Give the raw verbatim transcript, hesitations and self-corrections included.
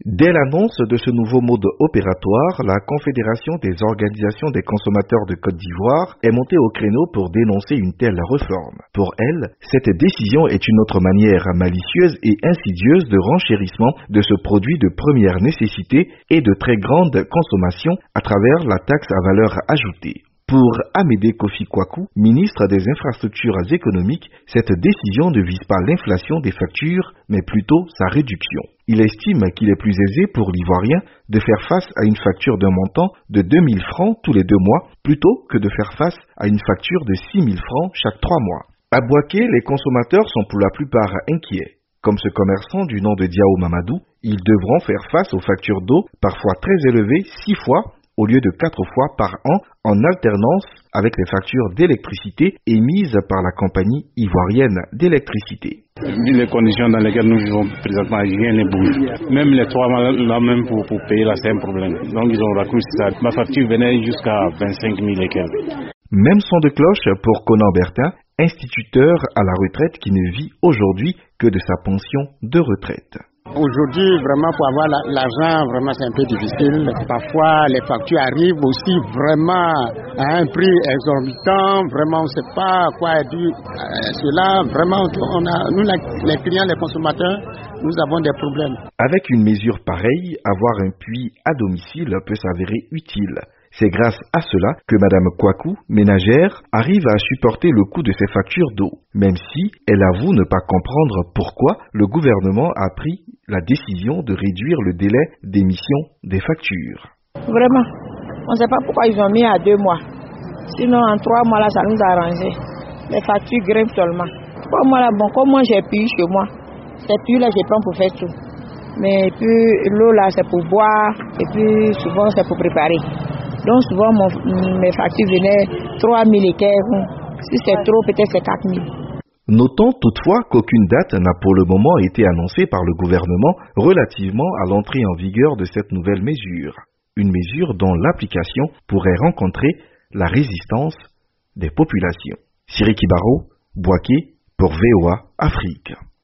Dès l'annonce de ce nouveau mode opératoire, la Confédération des organisations des consommateurs de Côte d'Ivoire est montée au créneau pour dénoncer une telle réforme. Pour elle, cette décision est une autre manière malicieuse et insidieuse de renchérissement de ce produit de première nécessité et de très grande consommation à travers la taxe à valeur ajoutée. Pour Amédée Kofi Kwaku, ministre des Infrastructures économiques, cette décision ne vise pas l'inflation des factures, mais plutôt sa réduction. Il estime qu'il est plus aisé pour l'Ivoirien de faire face à une facture d'un montant de deux mille francs tous les deux mois, plutôt que de faire face à une facture de six mille francs chaque trois mois. À Boaké, les consommateurs sont pour la plupart inquiets. Comme ce commerçant du nom de Diao Mamadou, ils devront faire face aux factures d'eau, parfois très élevées, six fois, au lieu de quatre fois par an, en alternance avec les factures d'électricité émises par la compagnie ivoirienne d'électricité. Vu les conditions dans lesquelles nous vivons présentement, rien ne bouge. Même les trois mois là même pour, pour payer là, c'est un problème. Donc ils ont raccourci ça. Ma facture venait jusqu'à vingt-cinq mille et quelques. Même son de cloche pour Conan Bertin, instituteur à la retraite qui ne vit aujourd'hui que de sa pension de retraite. Aujourd'hui, vraiment, pour avoir l'argent, vraiment, c'est un peu difficile. Parfois, les factures arrivent aussi vraiment à un prix exorbitant. Vraiment, on ne sait pas à quoi est dû euh, cela. Vraiment, on a, nous, les clients, les consommateurs, nous avons des problèmes. Avec une mesure pareille, avoir un puits à domicile peut s'avérer utile. C'est grâce à cela que Madame Kwaku, ménagère, arrive à supporter le coût de ses factures d'eau, même si elle avoue ne pas comprendre pourquoi le gouvernement a pris la décision de réduire le délai d'émission des factures. Vraiment, on ne sait pas pourquoi ils ont mis à deux mois. Sinon, en trois mois, là, ça nous a arrangé. Les factures grimpent seulement. Trois mois, là, bon, comme moi, j'ai pu chez moi. Ces puits, là, je prends pour faire tout. Mais puis, l'eau, là, c'est pour boire. Et puis, souvent, c'est pour préparer. Donc souvent mon, mes factures venaient trois mille et quelques. Si c'est trop, peut-être c'est quatre mille. Notons toutefois qu'aucune date n'a pour le moment été annoncée par le gouvernement relativement à l'entrée en vigueur de cette nouvelle mesure. Une mesure dont l'application pourrait rencontrer la résistance des populations. Siriki Baro, Boaké, pour V O A Afrique.